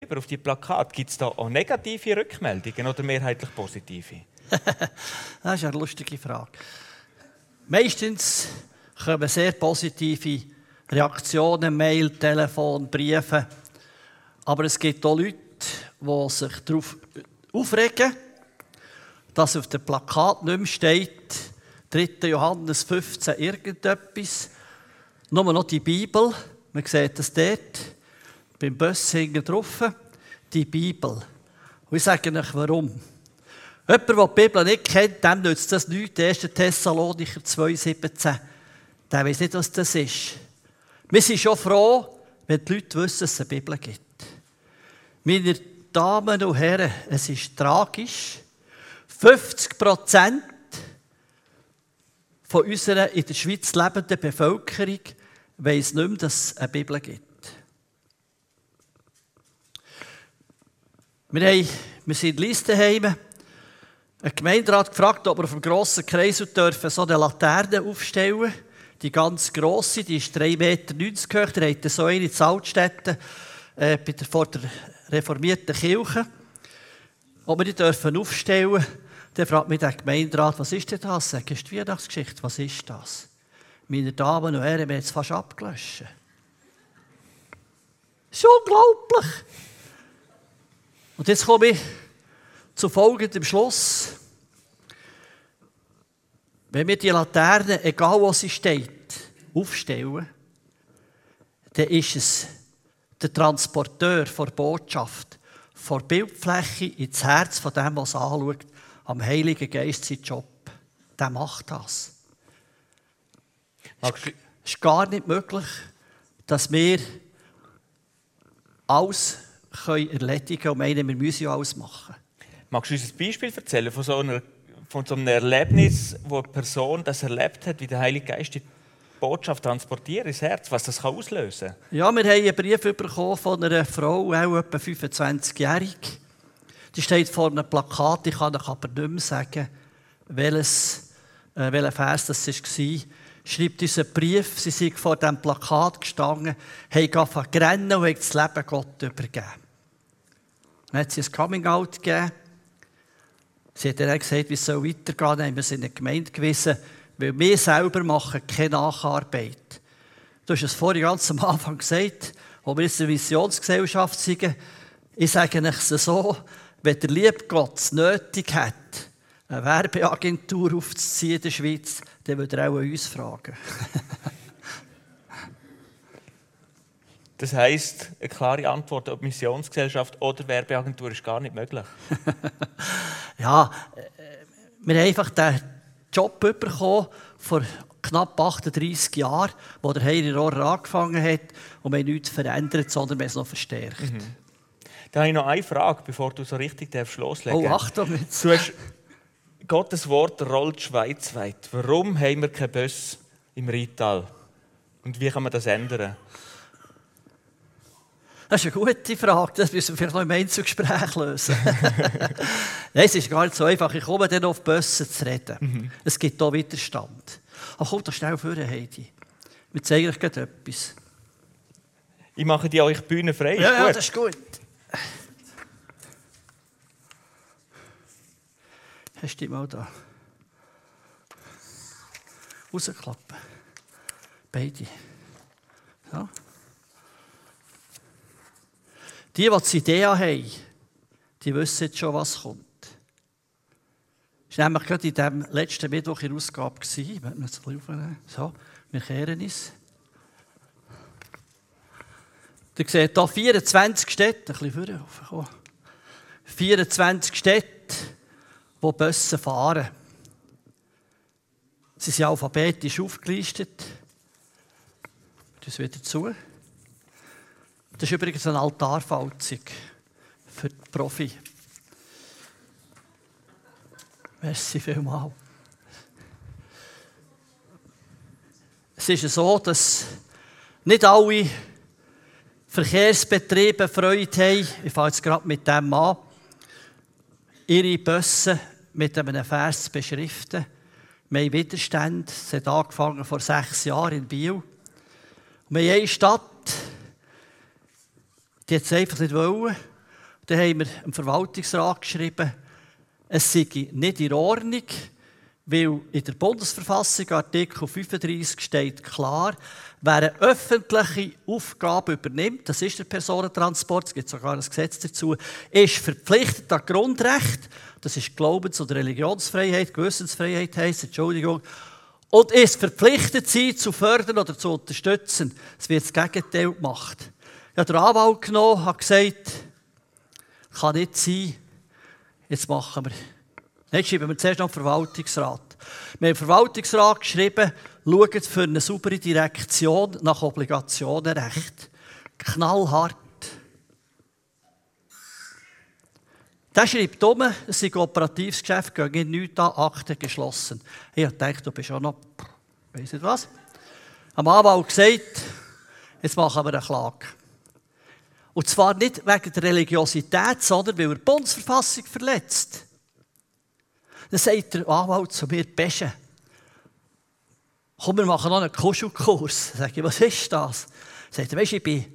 lieber auf die Plakate? Gibt es da auch negative Rückmeldungen oder mehrheitlich positive? Das ist eine lustige Frage. Meistens kommen sehr positive Reaktionen, Mail, Telefon, Briefe. Aber es gibt auch Leute, die sich darauf aufregen, dass auf dem Plakat nicht mehr steht, 3. Johannes 15 irgendetwas, nur noch die Bibel. Man sieht das dort, beim Bus hinten drauf, die Bibel. Und ich sage euch, warum. Jemand, der die Bibel nicht kennt, dem nützt das nichts. 1. Thessalonicher 2,17. Der weiß nicht, was das ist. Wir sind schon froh, wenn die Leute wissen, dass es eine Bibel gibt. Meine Damen und Herren, es ist tragisch. 50% von unserer in der Schweiz lebenden Bevölkerung weiss nicht mehr, dass es eine Bibel gibt. Wir sind in Listenheim. Ein Gemeinderat gefragt, ob wir auf dem grossen Kreisel dürfen so eine Laterne aufstellen. Die ganz grosse, die ist 3,90 Meter hoch. Die hat so eine in Altstätten vor der reformierten Kirche. Ob wir die dürfen aufstellen, dann fragt mich der Gemeinderat, was ist denn das? Sag, ist die Weihnachtsgeschichte, was ist das? Meine Damen und Herren, wir haben es fast abgelöscht. Das ist unglaublich. Und jetzt komme ich zu folgendem Schluss. Wenn wir die Laterne, egal wo sie steht, aufstellen, dann ist es der Transporteur der Botschaft, von der Bildfläche ins Herz von dem, was es anschaut, am Heiligen Geist seinen Job. Der macht das. Es ist gar nicht möglich, dass wir alles erledigen können und meinen, wir müssen ja alles machen. Magst du uns ein Beispiel erzählen von so einem Erlebnis, wo eine Person das erlebt hat, wie der Heilige Geist die Botschaft transportiert ins Herz, was das auslösen kann? Ja, wir haben einen Brief bekommen von einer Frau, auch etwa 25-jährig. Die steht vor einem Plakat, ich kann euch aber nicht mehr sagen, welcher Vers das war. Schreibt uns einen Brief, sie sind vor diesem Plakat gestanden, haben angefangen und haben das Leben Gott übergeben. Dann hat sie ein Coming-out gegeben. Sie hat dann gesagt, wie es weitergehen soll. Dann haben wir sie in eine Gemeinde gewiesen, weil wir selber machen keine Nacharbeit. Du hast es vorhin ganz am Anfang gesagt, wo wir jetzt eine Visionsgesellschaft sind. Ich sage euch so, wenn der liebe Gott es nötig hat, eine Werbeagentur aufzuziehen in der Schweiz, dann würde er auch uns fragen. Das heisst, eine klare Antwort ob Missionsgesellschaft oder Werbeagentur ist gar nicht möglich. Ja, wir haben einfach den Job bekommen vor knapp 38 Jahren, wo der Heini Rohrer angefangen hat und wir haben nichts verändert, sondern wir haben es noch verstärkt. Mhm. Da habe ich noch eine Frage, bevor du so richtig loslegen darfst. Oh, Achtung jetzt. Du hast Gottes Wort rollt schweizweit. Warum haben wir keinen Bus im Rheintal? Und wie kann man das ändern? Das ist eine gute Frage, das müssen wir vielleicht noch im Einzelgespräch lösen. Nein, es ist gar nicht so einfach. Ich komme dann auf die Busse zu reden. Mhm. Es gibt hier Widerstand. Aber komm doch schnell vor, Heidi. Wir zeigen euch gerade etwas. Ich mache die euch Bühne frei. Ja, das ist gut. Hast du die mal da? Rausklappen. Beide. So. Die die Idee haben, die wissen jetzt schon, was kommt. Das war nämlich gerade in diesem letzten Mittwoch in der Ausgabe. So, wir kehren uns. Ihr seht hier 24 Städte, ein bisschen vorne. 24 Städte, wo Busse fahren. Sie sind alphabetisch aufgelistet. Das wieder zu. Das ist übrigens eine Altarfalzung für die Profi. Merci vielmals. Es ist so, dass nicht alle Verkehrsbetriebe Freude haben, ich fange jetzt gerade mit dem an, ihre Busse mit einem Vers zu beschriften. Wir haben Widerstand. Es hat angefangen vor 6 Jahren in Biel. Und wir haben eine Stadt, die hat es einfach nicht wollen. Dann haben wir im Verwaltungsrat geschrieben, es sei nicht in Ordnung, weil in der Bundesverfassung, Artikel 35, steht klar, wer eine öffentliche Aufgabe übernimmt, das ist der Personentransport, es gibt sogar ein Gesetz dazu, ist verpflichtet an Grundrecht, das ist Glaubens- oder Religionsfreiheit, Gewissensfreiheit heisst, Entschuldigung, und ist verpflichtet, sie zu fördern oder zu unterstützen. Es wird das Gegenteil gemacht. Ich habe den Anwalt genommen, habe gesagt, kann nicht sein, jetzt machen wir. Jetzt schreiben wir zuerst noch den Verwaltungsrat. Wir haben im Verwaltungsrat geschrieben, schaut für eine saubere Direktion nach Obligationenrecht. Knallhart. Der schreibt um, es ist ein operatives Geschäft, gehen nichts an, Akten geschlossen. Ich habe gedacht, du bist auch noch, weiss nicht was. Am Anwalt gesagt, jetzt machen wir eine Klage. Und zwar nicht wegen der Religiosität, sondern weil er die Bundesverfassung verletzt. Dann sagt der Anwalt zu mir, Pesche, komm, wir machen noch einen Kuschelkurs. Sag ich, was ist das? Sagt er, weisst du, ich bin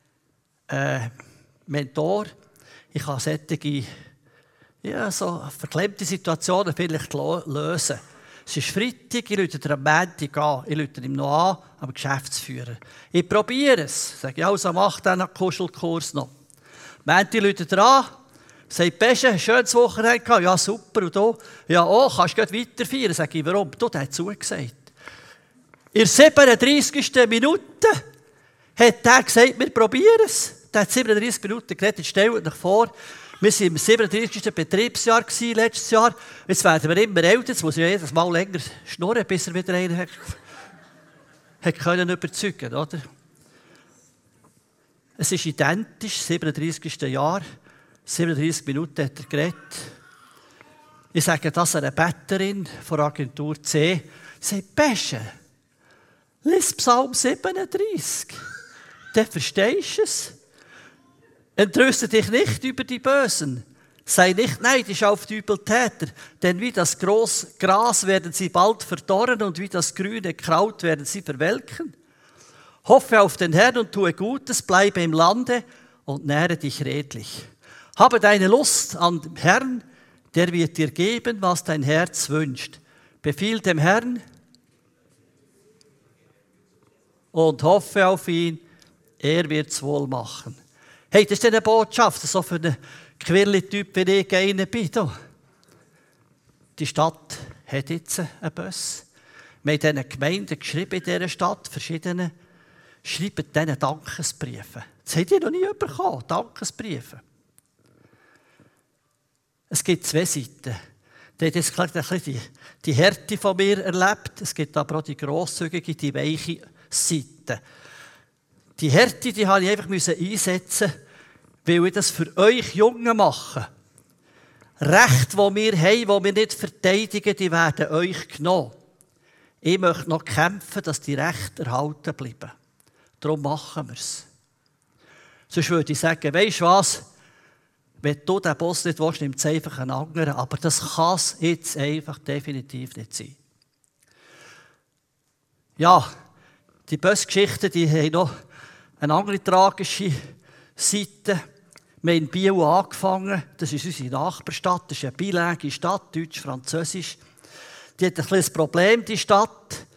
Mentor, ich kann solche so verklemmte Situationen vielleicht lösen. Es ist Freitag, ich rufe am Montag an. Ich rufe ihm noch an, am Geschäftsführer. Ich probiere es. Sage ich, also mach dann einen Kuschelkurs noch. Am Montag ruft er an, sagt, Pesche, schönes Wochenende gehabt. Ja, super. Und du? Ja, kannst du weiter feiern? Sage ich, warum? Du, der hat zugesagt. In der 37. Minute hat er gesagt, wir probieren es. Der hat 37 Minuten geredet. Stellt euch vor, wir waren im 37. Betriebsjahr letztes Jahr. Jetzt werden wir immer älter. Jetzt muss ich jedes Mal länger schnurren, bis er wieder einen hat können überzeugen, oder? Es ist identisch, 37. Jahr. 37 Minuten hat er geredet. Ich sage das einer Betterin von Agentur C. Sie sagt, Pesche, lies Psalm 37. Dann verstehst du es. Entrüste dich nicht über die Bösen. Sei nicht neidisch auf die Übeltäter, denn wie das Gras werden sie bald verdorren und wie das grüne Kraut werden sie verwelken. Hoffe auf den Herrn und tue Gutes, bleibe im Lande und nähre dich redlich. Habe deine Lust an dem Herrn, der wird dir geben, was dein Herz wünscht. Befiehl dem Herrn und hoffe auf ihn, er wird es wohl machen. Hey, das ist eine Botschaft, so für einen Quirli-Typ, wie ich einer bin. Die Stadt hat jetzt einen Bus. Wir haben diesen Gemeinden geschrieben in dieser Stadt, verschiedene, schreiben diesen Dankesbriefe. Das habt ihr noch nie bekommen, Dankesbriefe. Es gibt zwei Seiten. Die hat jetzt gerade ein bisschen die Härte von mir erlebt. Es gibt aber auch die grosszügige, die weiche Seite. Die Härte, die habe ich einfach einsetzen, weil ich das für euch Jungen mache. Rechte, die wir haben, die wir nicht verteidigen, die werden euch genommen. Ich möchte noch kämpfen, dass die Rechte erhalten bleiben. Darum machen wir es. Sonst würde ich sagen, weisst du was? Wenn du den Boss nicht willst, nimm es einfach einen anderen. Aber das kann es jetzt einfach definitiv nicht sein. Ja, die Bössgeschichten, die haben noch eine andere tragische Seite. Wir haben in Biel angefangen. Das ist unsere Nachbarstadt. Das ist eine bilingue Stadt, Deutsch, Französisch. Die hat ein kleines Problem, die Stadt.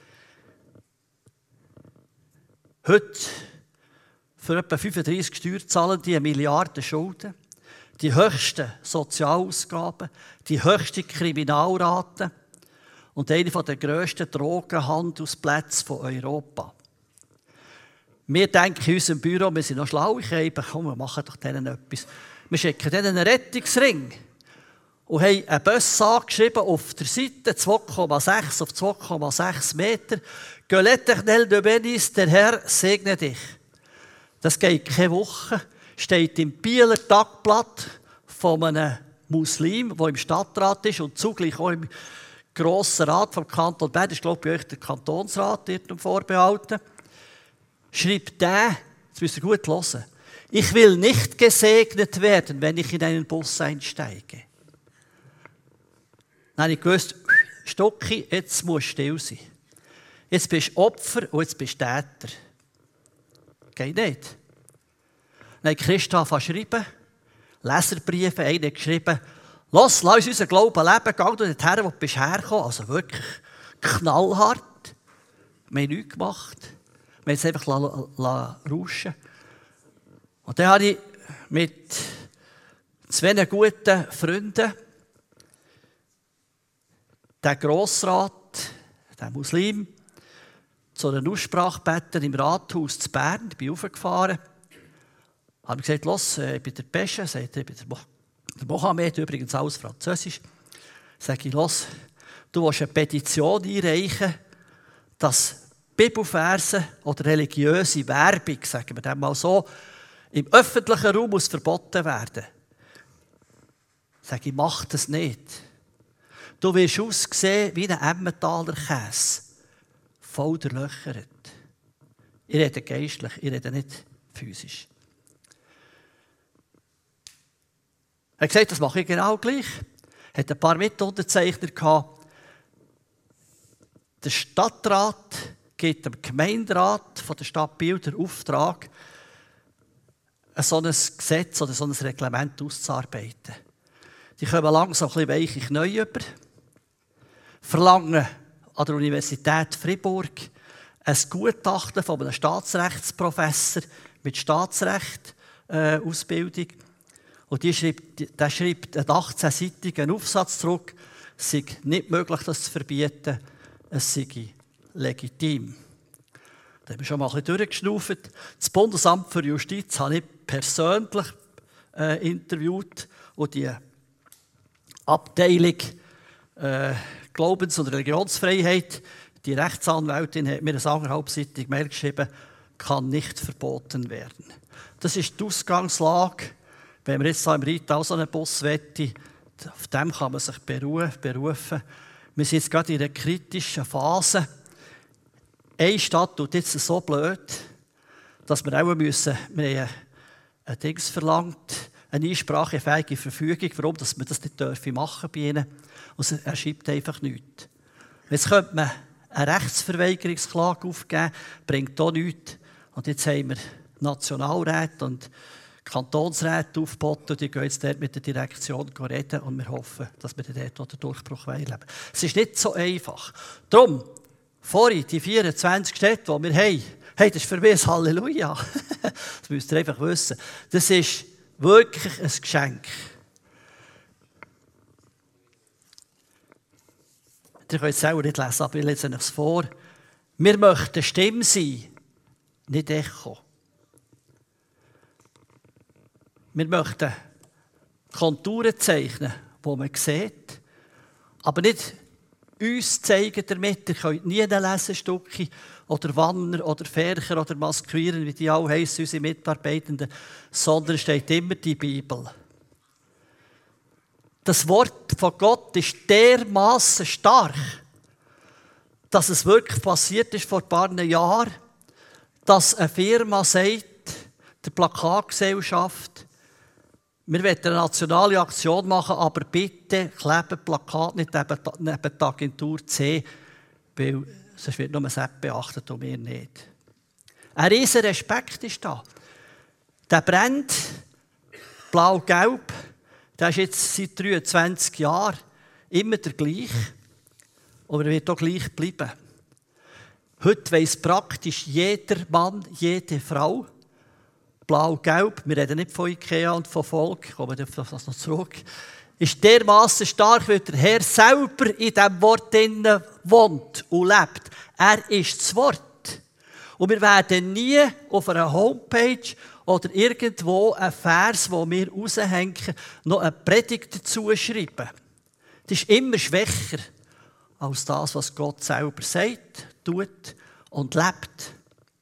Heute für etwa 35 Steuerzahlende 1 Milliarde Schulden. Die höchsten Sozialausgaben, die höchste Kriminalrate und eine der grössten Drogenhandelsplätze von Europa. Wir denken in unserem Büro, wir sind noch schlau, komm, wir machen doch denen etwas. Wir schicken denen einen Rettungsring und haben einen Bus angeschrieben auf der Seite 2,6 auf 2,6 Meter. Que l'Éternel de bénisse, der Herr segne dich. Das geht keine Woche. Steht im Bieler Tagblatt von einem Muslim, der im Stadtrat ist und zugleich auch im Grossen Rat vom Kanton Bern, das ist, glaube ich, bei euch der Kantonsrat, wird vorbehalten. Schreibt der, jetzt müsst ihr gut hören, ich will nicht gesegnet werden, wenn ich in einen Bus einsteige. Dann habe ich gewusst, Stocki, jetzt musst du still sein. Jetzt bist du Opfer und jetzt bist du Täter. Geht nicht. Dann hat Christa schreiben Leserbriefe. Einer hat geschrieben, lass uns unseren Glauben leben, geh du dorthin, wo du bist hergekommen. Also wirklich knallhart. Wir haben nichts gemacht. Wir haben es einfach rauschen. Und dann habe ich mit 2 guten Freunden den Grossrat, den Muslim, zu einer Aussprache gebeten im Rathaus zu Bern. Ich bin hochgefahren. Ich habe gesagt, los, ich bin der Pesche, sagt er, ich bin der Mohammed, übrigens alles Französisch. Sage ich, los, du willst eine Petition einreichen, dass Bibelverse oder religiöse Werbung, sagen wir dem mal so, im öffentlichen Raum muss verboten werden. Sage ich, mach das nicht. Du wirst aussehen wie ein Emmentaler Käse, voll durchlöchert. Ich rede geistlich, ich rede nicht physisch. Er hat gesagt, das mache ich genau gleich. Er hatte ein paar Mitunterzeichner gehabt. Der Stadtrat gibt dem Gemeinderat von der Stadt Biel den Auftrag, so ein Gesetz oder so ein Reglement auszuarbeiten. Die kommen langsam ein bisschen weiche Knie über, verlangen an der Universität Fribourg ein Gutachten von einem Staatsrechtsprofessor mit Staatsrecht Ausbildung. Und der schreibt einen 18-seitigen Aufsatz zurück, es sei nicht möglich, das zu verbieten, es sei legitim. Da haben wir schon mal ein bisschen durchgeschnauft. Das Bundesamt für Justiz habe ich persönlich interviewt und die Abteilung Glaubens- und Religionsfreiheit, die Rechtsanwältin hat mir eine 1,5-seitige Mail geschrieben, kann nicht verboten werden. Das ist die Ausgangslage. Wenn man jetzt im Rital so einen Bus wette, auf dem kann man sich berufen. Wir sind jetzt gerade in einer kritischen Phase. Eine Stadt tut jetzt so blöd, dass wir auch müssen, wir haben ein Dings verlangt, eine einsprachefähige Verfügung, warum dass wir das nicht machen bei ihnen. Und er schreibt einfach nichts. Jetzt könnte man eine Rechtsverweigerungsklage aufgeben, bringt auch nichts. Und jetzt haben wir Nationalräte und Kantonsräte aufgeboten, die gehen jetzt dort mit der Direktion reden und wir hoffen, dass wir dort auch den Durchbruch erleben. Es ist nicht so einfach. Darum, vorhin, die 24 Städte, die wir haben, hey, das ist für mich ein Halleluja. Das müsst ihr einfach wissen. Das ist wirklich ein Geschenk. Ihr könnt es selber nicht lesen, aber ich lese es vor. Wir möchten Stimme sein, nicht Echo. Wir möchten Konturen zeichnen, die man sieht, aber nicht uns zeigen damit. Ihr könnt nie ein Lesestückchen oder Wanner oder Fercher oder Maskieren, wie die alle heissen, unsere Mitarbeitenden, sondern es steht immer die Bibel. Das Wort von Gott ist dermaßen stark, dass es wirklich passiert ist vor ein paar Jahren, dass eine Firma sagt, der Plakatgesellschaft, wir wollen eine nationale Aktion machen, aber bitte kleben Plakat nicht neben der Agentur C, weil sonst wird nur ein Sepp beachtet und wir nicht. Ein riesen Respekt ist da. Der brennt blau-gelb, der ist jetzt seit 23 Jahren immer der gleiche, aber er wird auch gleich bleiben. Heute weiss praktisch jeder Mann, jede Frau, blau-gelb, wir reden nicht von Ikea und von Volk, kommen auf das noch zurück, ist dermaßen stark, weil der Herr selber in diesem Wort wohnt und lebt. Er ist das Wort. Und wir werden nie auf einer Homepage oder irgendwo einen Vers, den wir raushängen, noch eine Predigt dazu schreiben. Das ist immer schwächer als das, was Gott selber sagt, tut und lebt.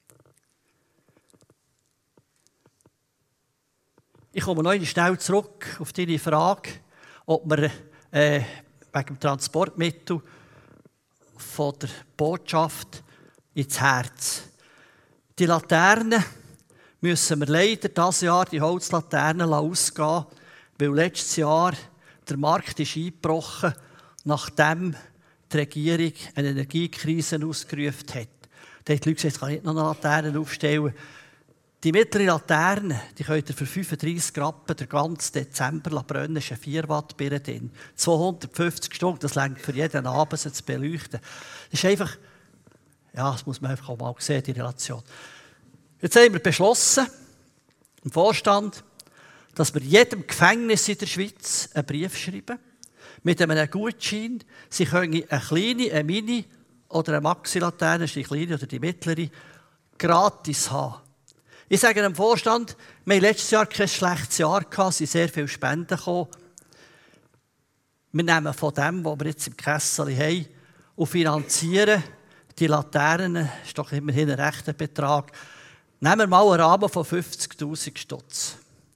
Ich komme noch schnell zurück auf deine Frage, ob wir wegen dem Transportmittel von der Botschaft ins Herz. Die Laternen müssen wir leider dieses Jahr, die Holzlaternen, ausgehen, weil letztes Jahr der Markt ist eingebrochen, nachdem die Regierung eine Energiekrise ausgerufen hat. Da haben die Leute gesagt, ich kann nicht noch eine Laterne aufstellen. Die mittlere Laterne, die könnt ihr für 35 Rappen den ganzen Dezember brennen. Das ist eine 4 Watt Birne drin. 250 Stunden, das reicht für jeden Abend, sie zu beleuchten. Das ist einfach, ja, das muss man einfach auch mal sehen, die Relation. Jetzt haben wir beschlossen, im Vorstand, dass wir jedem Gefängnis in der Schweiz einen Brief schreiben, mit einem Gutschein. Sie können eine kleine, eine Mini oder eine Maxi-Laterne, die kleine oder die mittlere, gratis haben. Ich sage dem Vorstand, wir hatten letztes Jahr kein schlechtes Jahr gehabt, es sind sehr viele Spenden gekommen. Wir nehmen von dem, was wir jetzt im Kessel haben, und finanzieren die Laternen, das ist doch immerhin ein rechter Betrag. Nehmen wir mal einen Rahmen von 50'000 Stutz.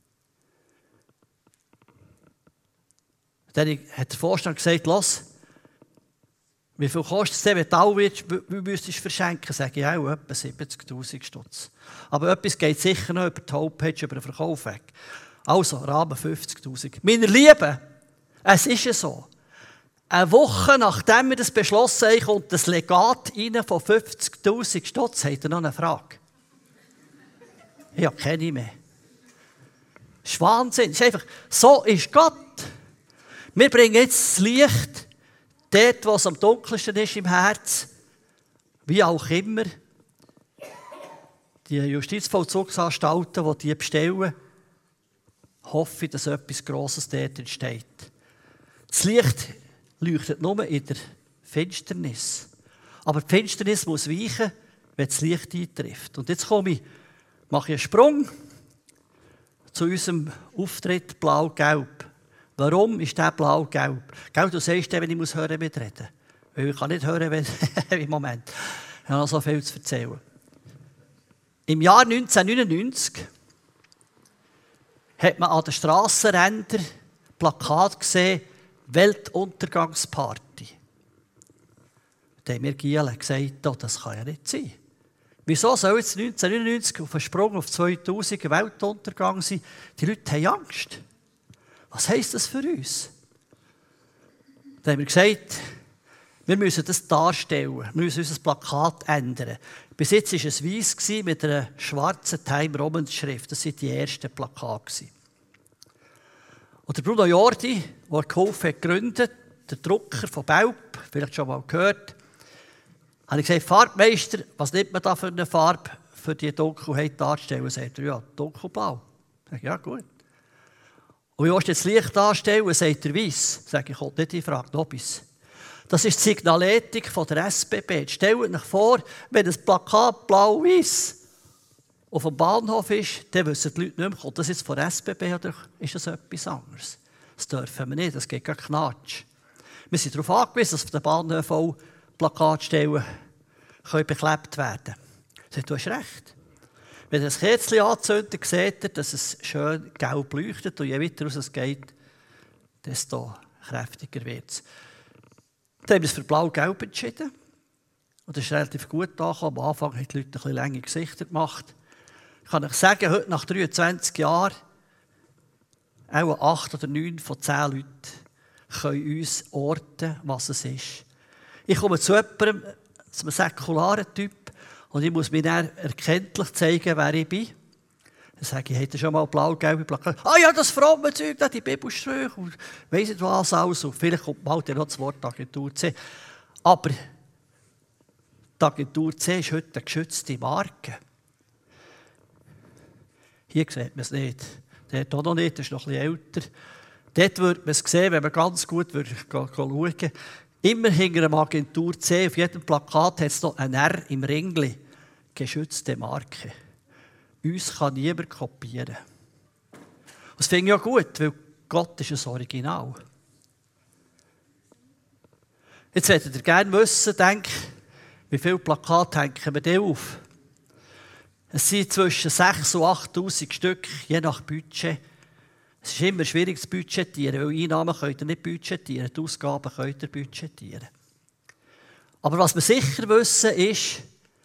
Dann hat der Vorstand gesagt, los, wie viel kostet es denn, wenn du alle müsstest verschenken? Sage ich auch, etwa 70'000 Stutz. Aber etwas geht sicher noch über die Homepage, über den Verkauf weg. Also, Rahmen 50'000. Meine Lieben, es ist ja so. Eine Woche nachdem wir das beschlossen haben, kommt das Legat rein von 50'000 Stutz. Habt ihr noch eine Frage? Ich habe keine mehr. Das ist Wahnsinn. Das ist einfach, so ist Gott. Wir bringen jetzt das Licht dort, wo es am dunkelsten ist im Herz, wie auch immer. Die Justizvollzugsanstalten, die die bestellen, hoffe ich, dass etwas Grosses dort entsteht. Das Licht leuchtet nur in der Finsternis. Aber die Finsternis muss weichen, wenn das Licht eintrifft. Und jetzt mache ich einen Sprung zu unserem Auftritt Blau-Gelb. Warum ist der blau-gelb? Du sagst, wenn ich hören mitreden. Weil ich kann nicht hören, wenn im Moment. Ich habe noch so viel zu erzählen. Im Jahr 1999 hat man an den Strassenrändern Plakat gesehen, Weltuntergangsparty. Da haben wir Gielen gesagt, oh, das kann ja nicht sein. Wieso soll jetzt 1999 auf einen Sprung auf 2000 ein Weltuntergang sein? Die Leute haben Angst. Was heisst das für uns? Dann haben wir gesagt, wir müssen das darstellen. Wir müssen unser Plakat ändern. Bis jetzt war es weiss mit einer schwarzen Time Roman Schrift. Das waren die ersten Plakate. Und der Bruno Jordi, der geholfen hat, gegründet, der Drucker von Belp, vielleicht schon mal gehört, habe ich gesagt, Farbmeister, was nimmt man da für eine Farbe, für die Dunkelheit darzustellen? Sagt er, ja, dunkelblau. Ich sage, ja, gut. Und wie willst du das Licht darstellen? Sagt er, weiss. Sage ich, kommt nicht in Frage, Nobis. Das ist die Signaletik von der SBB. Jetzt stellt euch vor, wenn das Plakat blau-weiss auf dem Bahnhof ist, dann wissen die Leute nicht mehr, kommt das jetzt von der SBB oder ist das etwas anderes? Das dürfen wir nicht, das geht gar Knatsch. Wir sind darauf angewiesen, dass auf den Bahnhöfen auch Plakatstellen beklebt werden können. Du hast recht. Wenn ihr ein Kerzchen anzündet, seht ihr, dass es schön gelb leuchtet und je weiter raus es geht, desto kräftiger wird es. Dann haben wir es für blau-gelb entschieden. Und das ist relativ gut angekommen. Am Anfang haben die Leute ein bisschen lange Gesichter gemacht. Ich kann euch sagen, heute nach 23 Jahren, auch 8 oder 9 von 10 Leuten können uns orten, was es ist. Ich komme zu jemandem, einem säkularen Typ, und ich muss mir dann erkenntlich zeigen, wer ich bin. Dann sage ich, habt ihr schon mal blau-gelbe Plakate? Ah ja, das fromme Zeug, die Bibelsprüche und weiss nicht was alles. Und vielleicht kommt mal noch das Wort Agentur C. Aber die Agentur C ist heute eine geschützte Marke. Hier sieht man es nicht. Dort auch noch nicht, das ist noch ein bisschen älter. Dort würde man es sehen, wenn man ganz gut schauen würde. Immer hinter einem Agentur C, auf jedem Plakat hat es noch ein R im Ringli. Geschützte Marke. Uns kann niemand kopieren. Das finde ich auch gut, weil Gott ist ein Original. Jetzt würdet ihr gerne wissen, wie viele Plakate hängen wir denn auf? Es sind zwischen 6.000 und 8.000 Stück, je nach Budget. Es ist immer schwierig zu budgetieren, weil Einnahmen könnt ihr nicht budgetieren, die Ausgaben könnt ihr budgetieren. Aber was wir sicher wissen ist,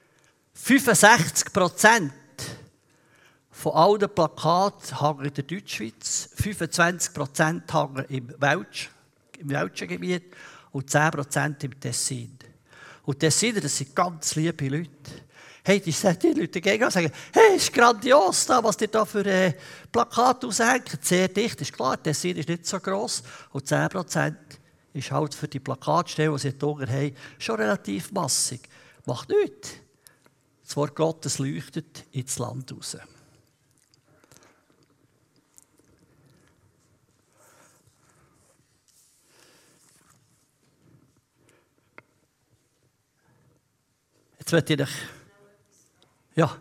65% von allen Plakaten hängen in der Deutschschweiz, 25% hängen im welschen Gebiet und 10% im Tessin. Und Tessiner, das sind ganz liebe Leute. Hey, die Leute gehen sagen, hey, ist grandios, da, was ihr da für Plakate aushängt. Sehr dicht, ist klar, der Tessin ist nicht so gross. Und 10% ist halt für die Plakatstelle, die sie hier unten haben, schon relativ massig. Macht nichts. Das Wort Gottes leuchtet ins Land raus. Jetzt möchte ich... Ja.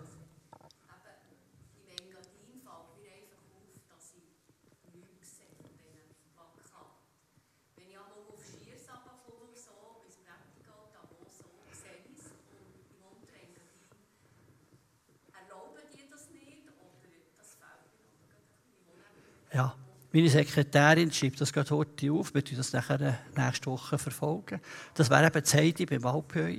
Ja, meine Sekretärin schreibt das gerade heute auf, wir werden das nachher nächste Woche verfolgen. Das wäre eben die Heidi beim Alphöi.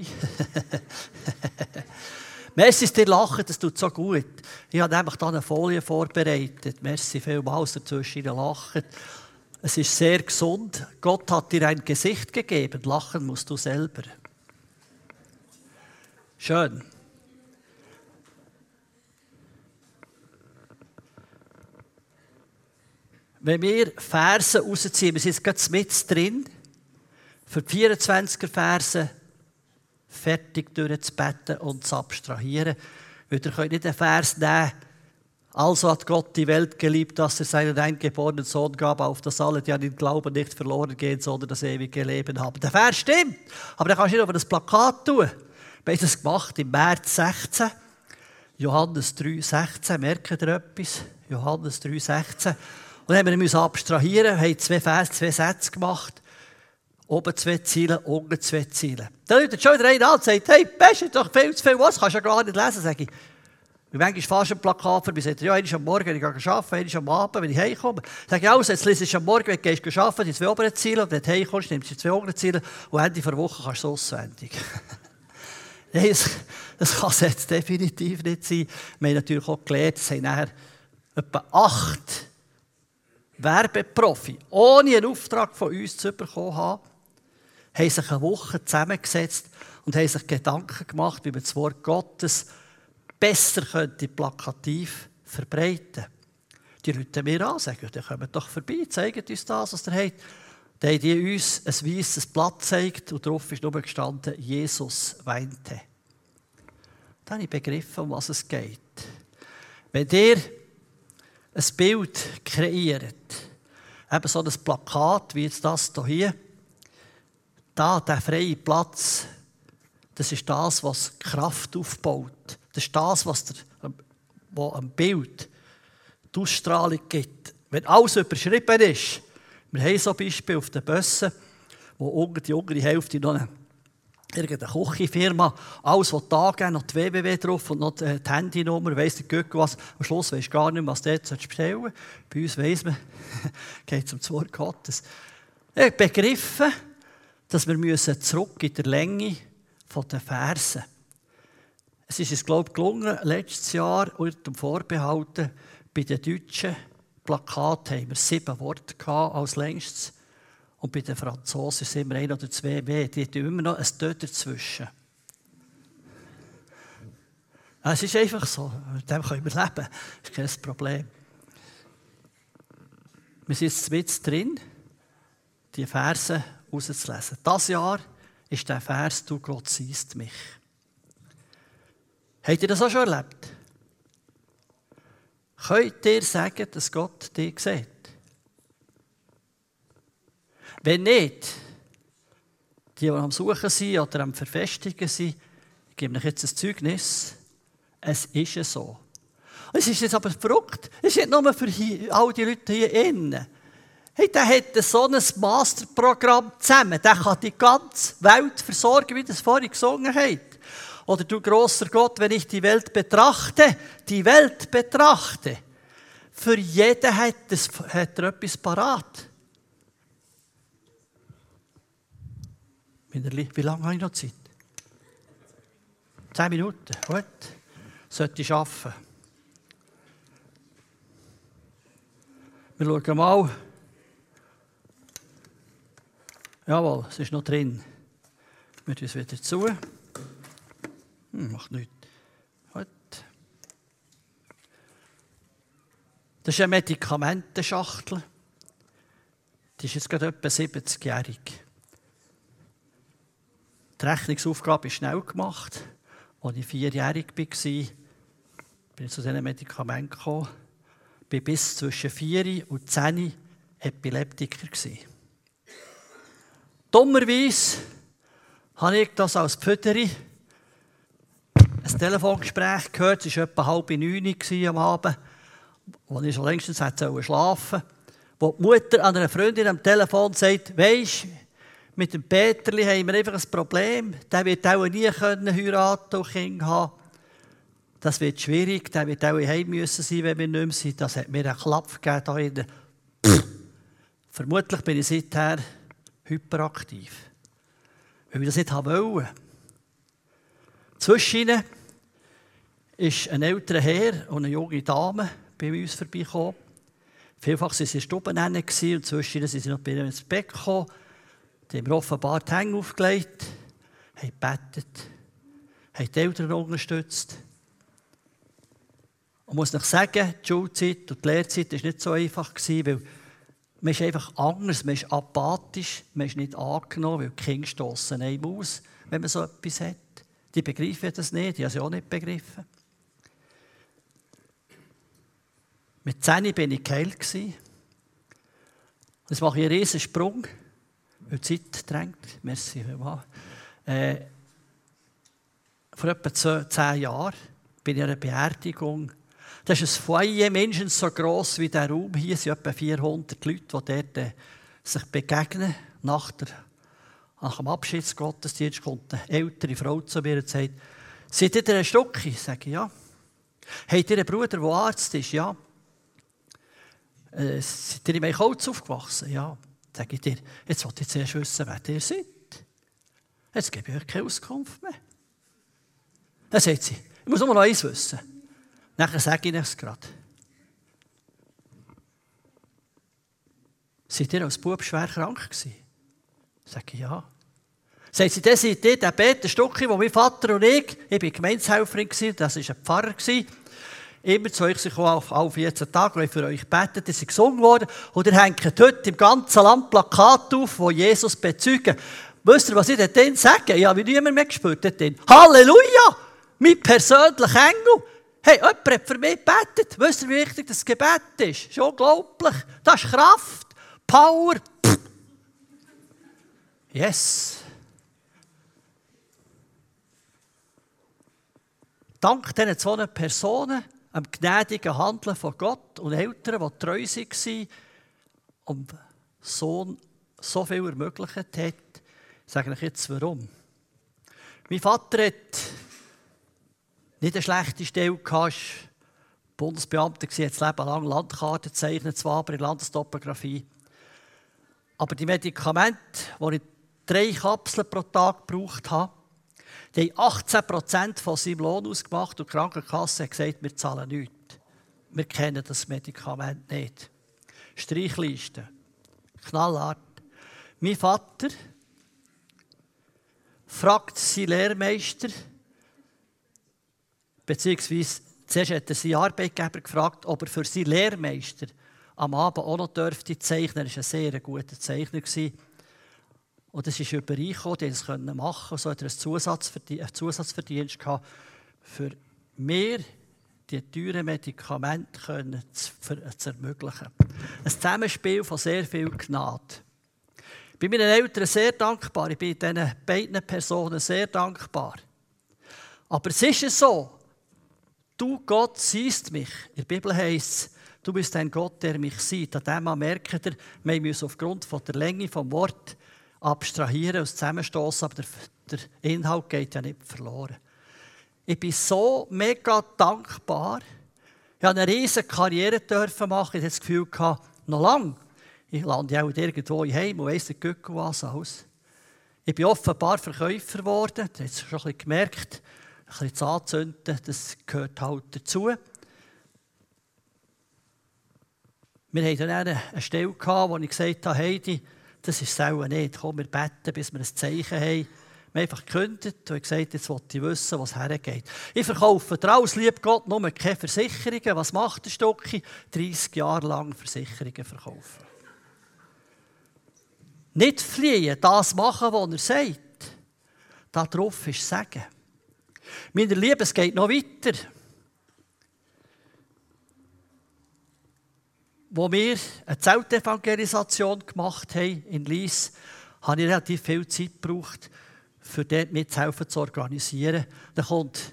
Merci, dir lachen, das tut so gut. Ich habe nämlich hier eine Folie vorbereitet. Merci vielmals dazwischen lachen. Es ist sehr gesund. Gott hat dir ein Gesicht gegeben. Lachen musst du selber. Schön. Wenn wir Verse rausziehen, wir sind jetzt gerade mit drin, für die 24er Verse fertig durchzubeten und zu abstrahieren. Weil ihr könnt nicht einen Vers nehmen, also hat Gott die Welt geliebt, dass er seinen eingeborenen Sohn gab, auf das alle, die an ihn glauben, nicht verloren gehen, sondern das ewige Leben haben. Der Vers stimmt, aber dann kannst du nicht auf das Plakat tun. Wir haben das gemacht im März 16, Johannes 3,16, merkt ihr etwas? Johannes 3,16. Und dann haben wir abstrahieren, haben 2 Vers, 2 Sätze gemacht. Oben 2 Ziele, unten 2 Ziele. Dann läutet schon wieder einer an und sagt, hey, Best, ist doch viel zu viel was, kannst du ja gar nicht lesen. Sag ich, wie manchmal fast ein Plakat vorbei, sagt er, ja, einmal am Morgen, wenn ich arbeite, einmal am Abend, wenn ich heimkomme. Sag ich, also, jetzt liest du am Morgen, wenn du arbeiten, die 2 oberen Ziele, und wenn du heimkommst, nimmst du die 2 unteren Ziele, und Ende der Woche kannst du es auswendig. Nein, das kann es jetzt definitiv nicht sein. Wir haben natürlich auch gelernt, es haben nachher etwa 8 Werbeprofi, ohne einen Auftrag von uns zu bekommen haben sich eine Woche zusammengesetzt und haben sich Gedanken gemacht, wie man das Wort Gottes besser könnte plakativ verbreiten. Die rufen mir an, sagen, dann kommt doch vorbei, zeigt uns das, was ihr habt. Dann haben die uns ein weisses Blatt gezeigt und darauf ist nur gestanden, Jesus weinte. Dann habe ich begriffen, um was es geht. Wenn ihr ein Bild kreiert, eben so ein Plakat wie jetzt das hier, da, der freie Platz, das ist das, was Kraft aufbaut. Das ist das, was am Bild die Ausstrahlung gibt. Wenn alles überschrieben ist, wir haben so Beispiele auf den Bussen, wo die untere Hälfte noch irgendeine Küchenfirma, alles, was da geben, noch die www drauf und noch die Handynummer, weiss der Göckel was. Am Schluss weisst du gar nicht mehr, was du dort bestellen sollst. Bei uns weiss man, geht es um das Wort Gottes. Ich habe begriffen, dass wir zurück in der Länge der Verse. Es ist uns, glaube ich, gelungen, letztes Jahr unter dem Vorbehalten, bei den deutschen Plakaten haben wir 7 Worte gehabt als längstes. Und bei den Franzosen sind wir 1 oder 2 mehr. Die haben immer noch ein Död dazwischen. Es ist einfach so. Mit dem können wir leben. Das ist kein Problem. Wir sind jetzt mit drin, die Verse rauszulesen. Dieses Jahr ist der Vers, du Gott siehst mich. Habt ihr das auch schon erlebt? Könnt ihr sagen, dass Gott dich sieht? Wenn nicht, die am Suchen sind oder am Verfestigen sind, ich gebe euch jetzt ein Zeugnis. Es ist so. Es ist jetzt aber verrückt. Es ist nicht nur für all die Leute hier innen. Hey, der hat so ein Masterprogramm zusammen. Der kann die ganze Welt versorgen, wie das vorhin gesungen hat. Oder du grosser Gott, wenn ich die Welt betrachte, für jeden hat er etwas parat. Wie lange habe ich noch Zeit? 10 Minuten, gut. Sollte ich arbeiten. Wir schauen mal. Jawohl, es ist noch drin. Wir tun es wieder zu. Macht nichts. Das ist eine Medikamentenschachtel. Die ist jetzt gerade etwa 70-jährig. Die Rechnungsaufgabe ist schnell gemacht. Als ich 4-jährig war, bin ich zu diesen Medikamenten gekommen. Ich war bis zwischen 4 und 10 Epileptiker. Dummerweise habe ich das als Pfütteri ein Telefongespräch gehört. Es war etwa 8:30 am Abend, als ich schon längstens schlafen sollte. Wo die Mutter an einer Freundin am Telefon sagt, weisst, mit dem Peterli haben wir einfach ein Problem. Der wird auch nie heiraten und Kinder haben. Das wird schwierig. Der wird auch heim müssen sein, wenn wir nicht mehr sind. Das hat mir einen Klapp gegeben. Vermutlich bin ich seither hyperaktiv. Weil ich das nicht wollte. Zwischen ihnen ist ein älterer Herr und eine junge Dame bei uns vorbeigekommen. Vielfach waren sie in Stuben und zwischen ihnen sind sie noch bei ihnen ins Bett gekommen. Die haben mir offenbar die Hände aufgelegt, haben gebetet, haben die Eltern unterstützt. Ich muss noch sagen, die Schulzeit und die Lehrzeit war nicht so einfach, weil man ist einfach anders, man ist apathisch, man ist nicht angenommen, weil die Kinder stossen einem aus, wenn man so etwas hat. Die begreifen das nicht, die haben es auch nicht begriffen. Mit 10 war ich geheilt. Jetzt mache ich einen riesen Sprung, weil die Zeit drängt. Merci. Vor etwa 10 Jahren bin ich an einer Beerdigung. Das ist ein Foyer, mindestens so gross wie dieser Raum. Hier sind etwa 400 Leute, die dort sich begegnen. Nach dem Abschiedsgottesdienst kommt eine ältere Frau zu mir und sagt, seid ihr ein Stückchen? Ich sage, ja. Habt ihr einen Bruder, der Arzt ist? Ja. Seid ihr in Meichholz aufgewachsen? Ja. Sage ich dir, jetzt wollte ich zuerst wissen, wer ihr seid. Jetzt gebe ich euch keine Auskunft mehr. Dann sagt sie, ich muss nur noch eins wissen. Nachher sage ich es gerade. Seid ihr als Bub schwer krank gewesen? Sage ich, ja. Sagt sie, dann seid ihr der Peter Stucki, wo mein Vater und ich war Gemeindehelferin, das war ein Pfarrer, immer zu euch auf alle 14 Tage, weil für euch betet, ihr seid gesungen worden. Und ihr hängt heute im ganzen Land Plakate auf, die Jesus bezeugen. Wisst ihr, was ich dort sage? Ich habe wie niemand mehr gespürt dort. Halleluja! Mein persönlicher Engel! Hey, jemand hat für mich gebetet. Wisst ihr, wie wichtig das Gebet ist? Das ist unglaublich. Das ist Kraft, Power. Pff. Yes. Dank diesen 2 Personen, am gnädigen Handeln von Gott und Eltern, die treu waren und Sohn so viel ermöglicht hat, sage ich jetzt warum. Mein Vater hat nicht eine schlechte Stelle gehabt, war Bundesbeamter, hat das Leben lang Landkarten gezeichnet, zwar aber in Landestopographie. Aber die Medikamente, die ich 3 Kapseln pro Tag gebraucht habe, die haben 18% von seinem Lohn ausgemacht und die Krankenkasse hat gesagt, wir zahlen nichts. Wir kennen das Medikament nicht. Streichliste. Knallhart. Mein Vater fragt seinen Lehrmeister, beziehungsweise zuerst hat er seinen Arbeitgeber gefragt, ob er für seinen Lehrmeister am Abend auch noch zeichnen durfte. Er war ein sehr guter Zeichner. Und es ist übereingekommen, die es machen konnten. So hat er einen Zusatzverdienst gehabt, für mir die teuren Medikamente zu ermöglichen. Ein Zusammenspiel von sehr viel Gnade. Ich bin meinen Eltern sehr dankbar. Ich bin diesen beiden Personen sehr dankbar. Aber es ist so, du Gott siehst mich. In der Bibel heisst es, du bist ein Gott, der mich sieht. An dem merkt wir müssen aufgrund von der Länge des Wortes abstrahieren und zusammenstoßen, aber der Inhalt geht ja nicht verloren. Ich bin so mega dankbar. Ich durfte eine riesige Karriere machen. Ich hatte das Gefühl, noch lange. Ich lande auch irgendwo heim und weiss nicht was alles. Ich bin offenbar Verkäufer geworden. Das hast du schon ein bisschen gemerkt. Ein bisschen zu anzünden, das gehört halt dazu. Wir hatten dann eine Stelle, wo ich gesagt habe, Heidi, das ist es auch nicht. Komm, wir beten, bis wir ein Zeichen haben. Wir haben einfach gekündigt und gesagt, jetzt wollte ich wissen, was hergeht. Ich verkaufe dir alles, lieb Gott, nur keine Versicherungen. Was macht der Stocki? 30 Jahre lang Versicherungen verkaufen. Nicht fliehen, das machen, was er sagt. Darauf ist Sagen. Meine Lieben, es geht noch weiter. Als wir eine Zeltevangelisation gemacht haben in Lyss, habe ich relativ viel Zeit gebraucht, für dort mitzuhelfen zu organisieren. Da kommt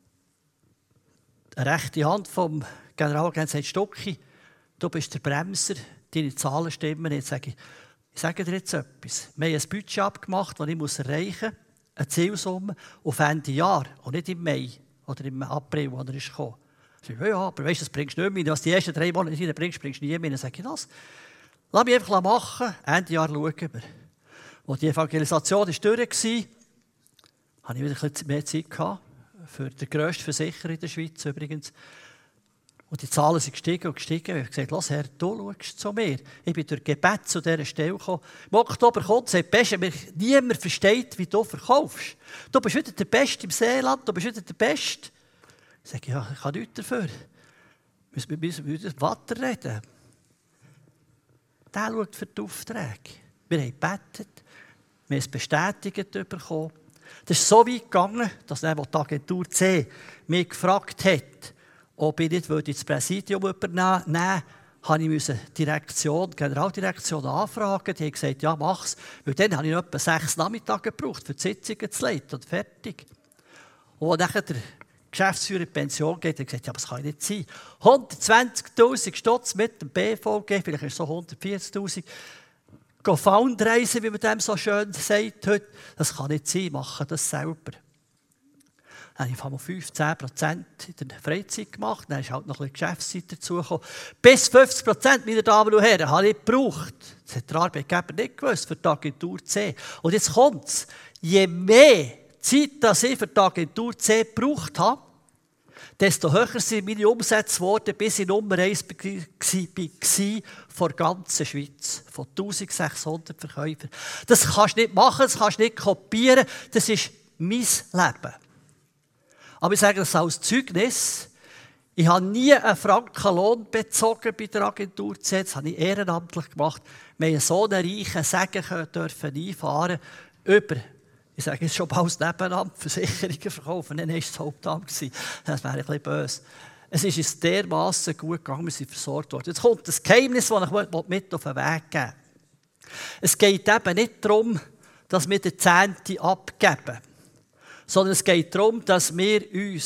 eine rechte Hand vom Generalagent und sagt, Stocki, du bist der Bremser, deine Zahlen stimmen. Ich sage dir jetzt etwas. Wir haben ein Budget abgemacht, das ich erreichen muss, eine Zielsumme, auf Ende Jahr und nicht im Mai oder im April, wo er ist gekommen. Ich sage, ja, aber weißt, das bringst du nicht mehr. Was die ersten 3 Monate nicht bringst du nie mehr. Dann sage ich das. Lass mich einfach machen, Ende Jahr schauen wir. Als die Evangelisation durch war, hatte ich wieder etwas mehr Zeit gehabt, für den grössten Versicherer in der Schweiz übrigens. Und die Zahlen sind gestiegen und gestiegen. Ich habe gesagt, lass Herr, du schaust zu mir. Ich bin durch Gebet zu dieser Stelle gekommen. Im Oktober kommt und sagt, Beste, niemand versteht, wie du verkaufst. Du bist wieder der Beste im Seeland, du bist wieder der Beste. Ich sage, ja, ich kann nichts dafür. Wir müssen wieder weiter reden. Der schaut für die Aufträge. Wir haben gebetet, wir haben es bestätigt bekommen. Das ist so weit gegangen, dass die Agentur C mich gefragt hat, ob ich nicht das Präsidium übernehmen würde, habe ich die Generaldirektion anfragen. Die haben gesagt, ja, mach's. Weil dann habe ich noch etwa 6 Nachmittage gebraucht, für die Sitzungen zu leiten und fertig. Und als der Geschäftsführer in Pension geht, hat er gesagt, ja, das kann nicht sein. 120'000 Stutz mit dem BVG, vielleicht ist es so 140'000. Fundraisen, wie man dem so schön sagt heute, das kann nicht sein, machen das selber. Dann habe ich 15% in der Freizeit gemacht, dann ist halt noch ein bisschen Geschäftszeit dazugekommen. Bis 50%, meine Damen und Herren, habe ich gebraucht. Das hat der Arbeitgeber nicht gewusst, für die Agentur C. Und jetzt kommt es, je mehr Zeit, dass ich für die Agentur C gebraucht habe, desto höher sind meine Umsätze geworden, bis ich Nummer 1 war vor der ganzen Schweiz. Von 1600 Verkäufern. Das kannst du nicht machen, das kannst du nicht kopieren. Das ist mein Leben. Aber ich sage das als Zeugnis. Ich habe nie einen Franken Lohn bezogen bei der Agentur C. Das habe ich ehrenamtlich gemacht. Wir haben so einen reichen Segen dürfen einfahren über, ich sage jetzt schon bald das Nebenamt, Versicherungen verkaufen. Dann war es das Hauptamt. Das wäre ein bisschen böse. Es ist uns dermassen gut gegangen, wir sind versorgt worden. Jetzt kommt das Geheimnis, das ich mit auf den Weg geben will. Es geht eben nicht darum, dass wir den Zehnten abgeben, sondern es geht darum, dass wir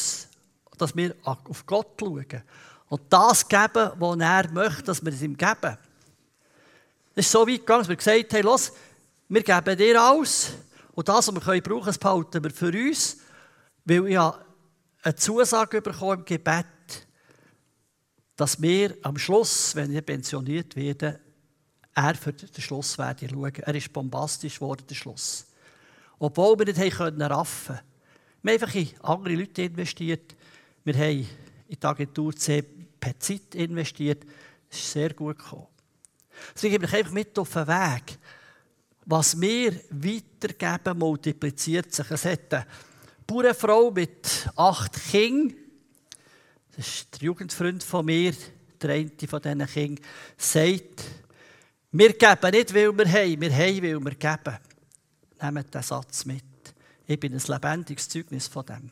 auf Gott schauen und das geben, was er möchte, dass wir es ihm geben. Es ist so weit gegangen, dass wir gesagt haben, los, wir geben dir alles und das, was wir brauchen können, das behalten wir für uns, weil ich eine Zusage bekommen im Gebet, dass wir am Schluss, wenn ich pensioniert werde, er für den Schluss werde schauen. Er ist bombastisch geworden, der Schluss. Obwohl wir nicht raffen konnten. Wir haben einfach in andere Leute investiert. Wir haben in die Agentur C per Zeit investiert. Es ist sehr gut gekommen. Deswegen gebe ich einfach mit auf den Weg. Was wir weitergeben, multipliziert sich. Es hat eine Bauernfrau mit 8 Kindern. Das ist der Jugendfreund von mir, der eine von diesen Kindern, sagt, wir geben nicht, weil wir haben, weil wir geben. Nehmt diesen Satz mit. Ich bin ein lebendiges Zeugnis von dem.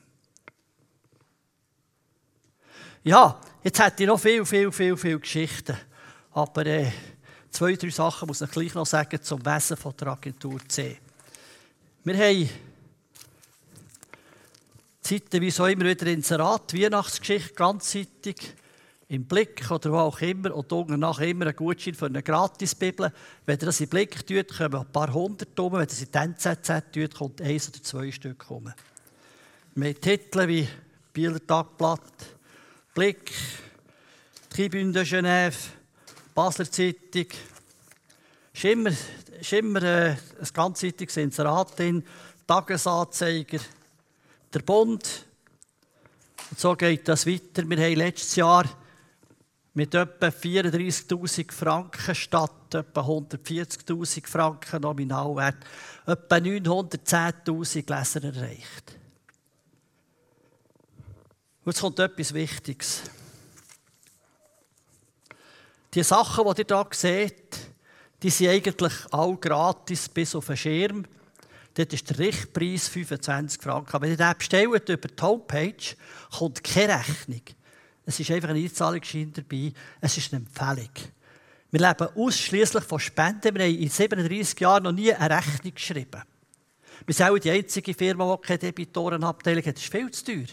Ja, jetzt hätte ich noch viel Geschichten. Aber 2, 3 Sachen muss ich gleich noch sagen zum Wesen von der Agentur C. Wir haben zeitweise auch immer wieder Inserat, Weihnachtsgeschichte, ganzzeitig, im Blick oder wo auch immer, und unten nachher immer ein Gutschein für eine Gratisbibel. Wenn ihr das in den Blick tut, kommen ein paar hundert rum. Wenn ihr es in die NZZ tut, kommt 1 oder 2 Stück rum. Wir haben Titel wie Bieler Tagblatt, Blick, Tribune de Genève, Basler Zeitung. Es ist immer ein ganzseitiges Inserat drin, Tagesanzeiger, der Bund. Und so geht das weiter. Wir haben letztes Jahr mit etwa 34'000 Franken statt etwa 140'000 Franken Nominalwert etwa 910'000 Leser erreicht. Und jetzt kommt etwas Wichtiges. Die Sachen, die ihr hier seht, die sind eigentlich alle gratis bis auf den Schirm. Dort ist der Richtpreis 25 Franken. Wenn ihr den bestellt über die Homepage, kommt keine Rechnung. Es ist einfach ein Einzahlungsschein dabei. Es ist eine Empfehlung. Wir leben ausschliesslich von Spenden. Wir haben in 37 Jahren noch nie eine Rechnung geschrieben. Wir sind auch die einzige Firma, die keine Debitorenabteilung hat. Das ist viel zu teuer.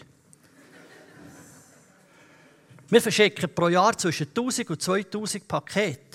Wir verschicken pro Jahr zwischen 1000 und 2000 Pakete.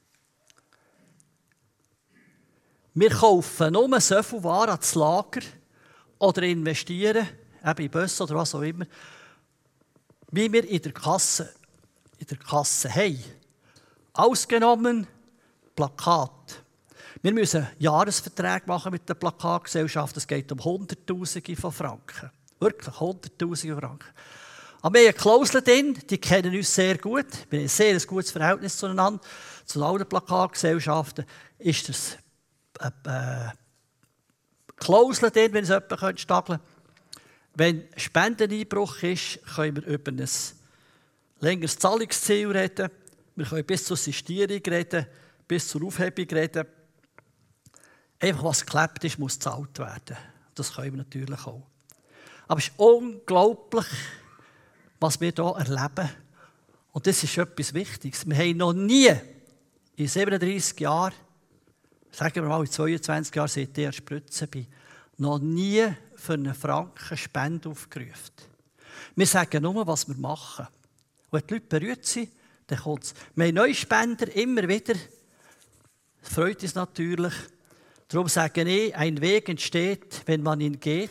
Wir kaufen nur so viel Ware ans Lager oder investieren, eben in Busse oder was auch immer, wie wir in der Kasse haben. Ausgenommen Plakat. Wir müssen Jahresverträge machen mit der Plakatgesellschaft. Es geht um Hunderttausende von Franken. Wirklich Hunderttausende von Franken. Aber wir haben eine Klausel drin, die kennen uns sehr gut. Wir haben ein sehr gutes Verhältnis zueinander. Zu allen Plakatgesellschaften ist das eine Klausel drin, wenn es jemand stageln könnte. Wenn Spendeneinbruch ist, können wir über ein längeres Zahlungsziel reden. Wir können bis zur Sistierung reden, bis zur Aufhebung reden. Einfach was geklebt ist, muss gezahlt werden. Das können wir natürlich auch. Aber es ist unglaublich, was wir hier erleben. Und das ist etwas Wichtiges. Wir haben noch nie in 37 Jahren, sagen wir mal in 22 Jahren, seit ich Spritzen bin, noch nie für einen Franken Spende aufgerufen. Wir sagen nur, was wir machen. Und wenn die Leute berührt sind, dann kommt es. Wir haben neue Spender immer wieder. Das freut uns natürlich. Darum sage ich, ein Weg entsteht, wenn man ihn geht.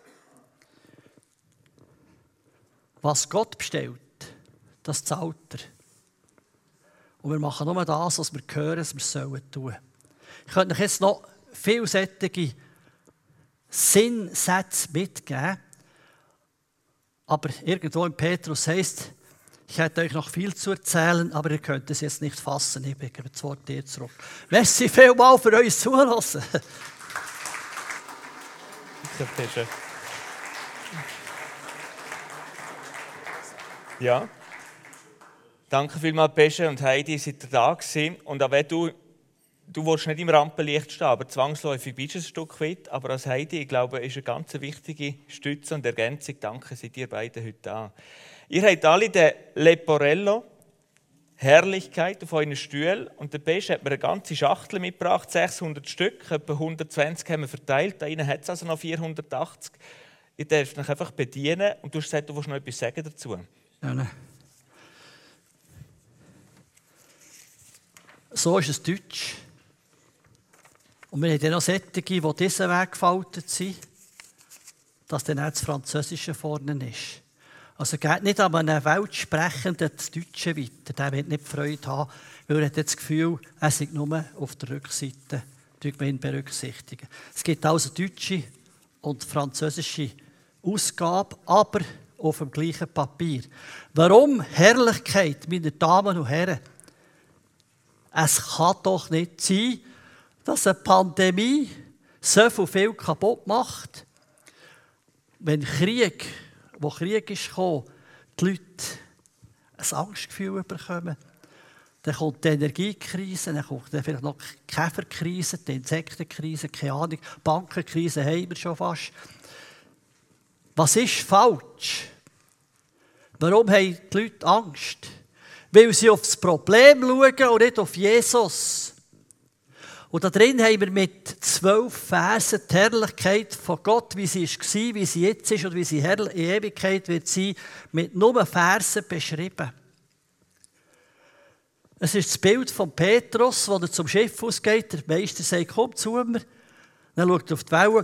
Was Gott bestellt, das zahlt er. Und wir machen nur das, was wir hören, was wir sollen tun. Ich könnte euch jetzt noch vielseitige Sinnsätze mitgeben. Aber irgendwo im Petrus heisst, ich hätte euch noch viel zu erzählen, aber ihr könnt es jetzt nicht fassen. Ich gebe das Wort dir zurück. Merci vielmals für euch Zuhören. Ja. Danke vielmals, Pesche und Heidi, seid ihr da gewesen. Und auch wenn du willst nicht im Rampenlicht stehen, aber zwangsläufig bist du ein Stück weit. Aber als Heidi, ich glaube, ist eine ganz wichtige Stütze und Ergänzung. Danke, seid ihr beide heute da. Ihr habt alle den Leporello, Herrlichkeit auf euren Stühlen. Und der Pesche hat mir eine ganze Schachtel mitgebracht, 600 Stück, etwa 120 haben wir verteilt. Da innen hat es also noch 480. Ihr dürft euch einfach bedienen und du hast gesagt, du willst noch etwas sagen dazu. Ja, ne. So ist es Deutsch. Und wir haben dann noch solche, die diesen Weg gefaltet sind, dass dann auch das Französische vorne ist. Also geht nicht an einem Weltsprechenden das Deutsche weiter. Der wird nicht Freude haben, weil er hat das Gefühl, er sei nur auf der Rückseite berücksichtigen. Es gibt also deutsche und französische Ausgabe, aber auf dem gleichen Papier. Warum Herrlichkeit, meine Damen und Herren? Es kann doch nicht sein, dass eine Pandemie so viel kaputt macht, wenn Krieg ist gekommen, die Leute ein Angstgefühl bekommen. Dann kommt die Energiekrise, dann kommt dann vielleicht noch die Käferkrise, die Insektenkrise, keine Ahnung, die Bankenkrise haben wir schon fast. Was ist falsch? Warum haben die Leute Angst? Weil sie auf das Problem schauen und nicht auf Jesus. Und da drin haben wir mit 12 Versen die Herrlichkeit von Gott, wie sie war, wie sie jetzt ist und wie sie in Ewigkeit wird sein, mit nur Versen beschrieben. Es ist das Bild von Petrus, wo er zum Schiff ausgeht. Der Meister sagt, komm zu mir. Dann schaut er auf die Wellen.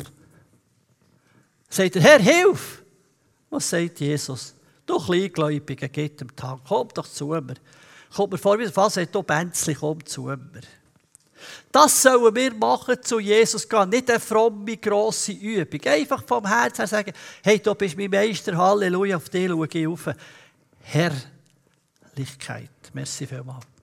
Sagt er, Herr, hilf! Was sagt Jesus? Du Kleingläubiger, geht dem Tag, komm doch zu mir. Kommt mir vor, wie der Fall sagt, du Bänzli, komm zu mir. Das sollen wir machen, zu Jesus gehen. Nicht eine fromme, grosse Übung. Einfach vom Herzen her sagen, hey, du bist mein Meister, Halleluja, auf dich schaue ich auf. Herrlichkeit. Verständlichkeit. Merci vielmals.